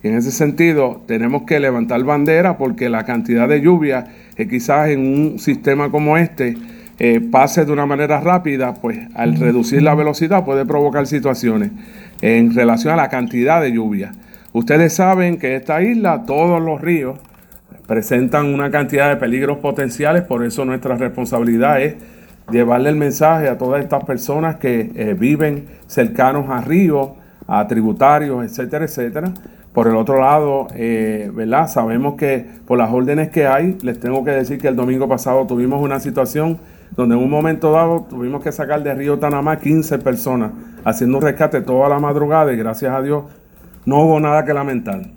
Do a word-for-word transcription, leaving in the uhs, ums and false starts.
Y en ese sentido tenemos que levantar bandera porque la cantidad de lluvia que quizás en un sistema como este eh, pase de una manera rápida, pues al reducir la velocidad puede provocar situaciones en relación a la cantidad de lluvia. Ustedes saben que esta isla, todos los ríos presentan una cantidad de peligros potenciales, por eso nuestra responsabilidad es llevarle el mensaje a todas estas personas que eh, viven cercanos a ríos, a tributarios, etcétera, etcétera. Por el otro lado, eh, ¿verdad? Sabemos que por las órdenes que hay, les tengo que decir que el domingo pasado tuvimos una situación donde en un momento dado tuvimos que sacar de Río Tanamá quince personas haciendo un rescate toda la madrugada y gracias a Dios no hubo nada que lamentar.